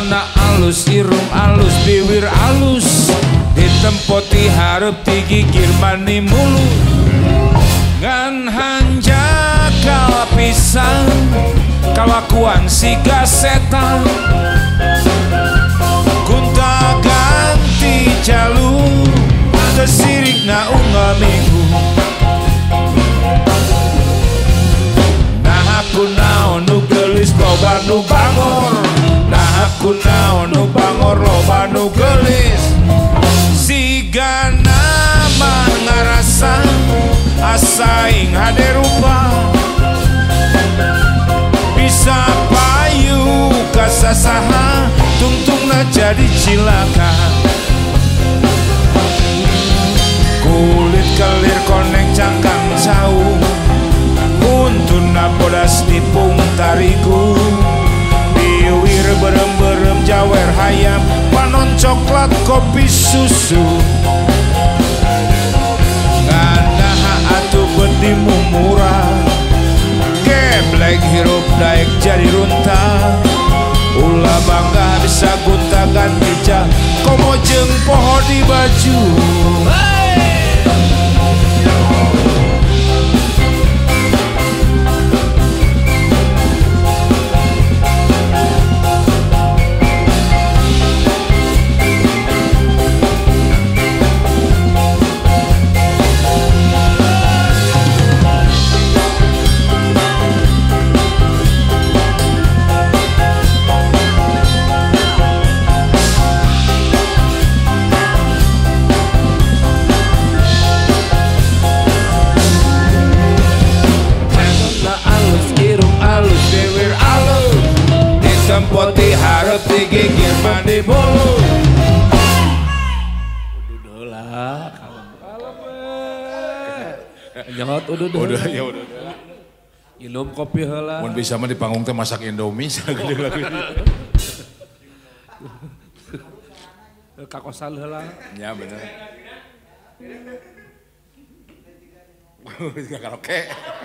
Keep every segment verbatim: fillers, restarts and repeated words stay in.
Anak alus, irung alus, bibir alus, ditempoti hareup digigir mani mulu. Ngan hanja kalapisan kalakuan siga setan, gunta ganti jalur tesirik na unga minggu. Nah aku naon nu geulis loba nu bangor, nah aku naon nu bangor loba nu geulis. Siga nama ngarasa asaing hade rupa, bisa payu kasasaha tungtungna jadi cilaka. Kulit kelir koneng cangkang jauh, untuna bodas nipung tariku. Biwir berem-berem jawer hayam, panon coklat kopi susu. Nganaha atuh betimu murah, geblek hirup daek jadi runtah. Ulah bangga bisa gunta ganti jah, komo jeung poho di baju. Poti harap digigir mandi bulu. Udah lah, nyot udah udah ya udah. Minum kopi heula. Mun bisa mah di panggung teh masak Indomie sagede lagu. Ka kosan heula. Ya bener. Karaoke.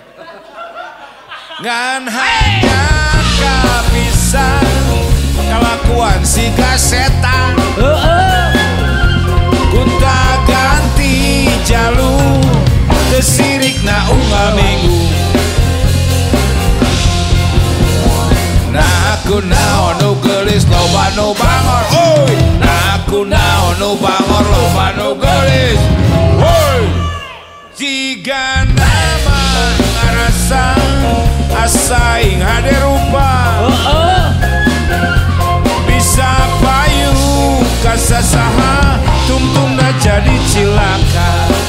Ngan hanya kapisan kalakuan si gasetan, gunta ganti jalur tesirik na unga minggu. Nah aku naon nu geulis loba nu bangor, oi. Nah aku naon nu bangor loba nu geulis, oi. Jiga nama ngarasa asaing hade rupa, bisa payu kasasaha tungtungna jadi cilaka.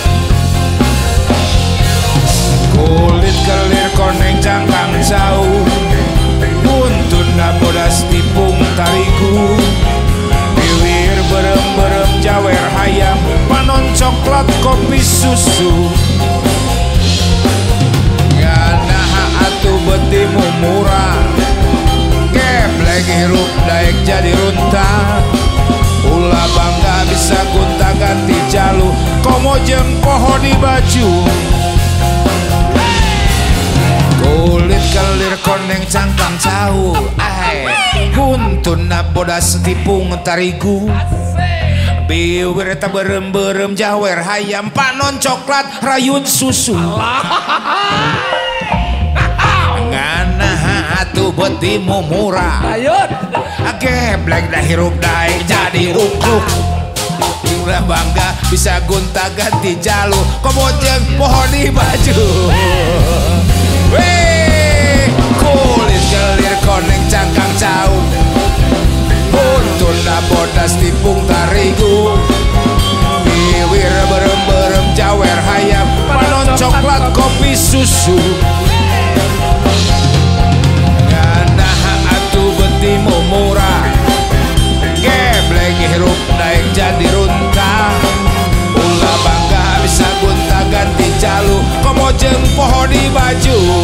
Kulit kelir koneng cangkang jauh, untuna bodas tipung tariku. Biwir berem-berem jawer hayam, panon coklat kopi susu. Atuh betimu murah, geblek hirup daek jadi runtah. Ulah bangga bisa gunta ganti jalu, komo jeung poho di baju. Kulit kelir koneng cangkang jauh, ay untuna bodas tipung tarigu. Biwir ta berem-berem jawer hayam, panon coklat rayun susu. Nganaha atuh betimu murah, ayun geblek dah hirup daek jadi ukruk. Ulah bangga bisa gunta ganti jalu, komo jeung poho di baju. Weh, kulit kelir koneng cangkang jauh, untuna bodas tipung tarigu. Biwir berem-berem jawer hayam, panon coklat kopi susu. Nganaha atuh betimu murah, geblek hirup daek jadi runtah. Ulah bangga bisa gunta ganti jalu, komo jeung poho di baju.